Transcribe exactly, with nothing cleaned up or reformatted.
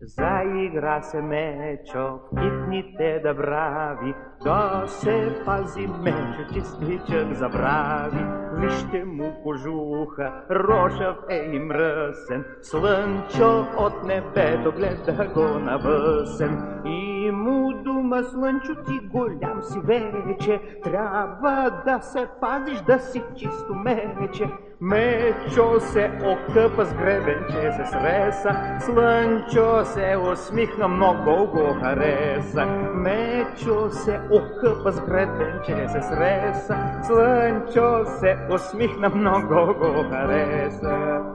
Заигра се Мечо в китните дъбрави, да се пази Мечо, чистичък забрави. Вижте му кожуха, рошав е и мръсен, Слънчо от небето гледа го навъсен. И му дума: Слънчо, ти голям си вече, трябва да се пазиш, да си чисто мече. Мечо се окъпа с гребенче, се среса, Слънчо се усмихна, много го хареса. Мечо се окъпа с гребенче, се среса, Слънчо се усмихна, много го хареса.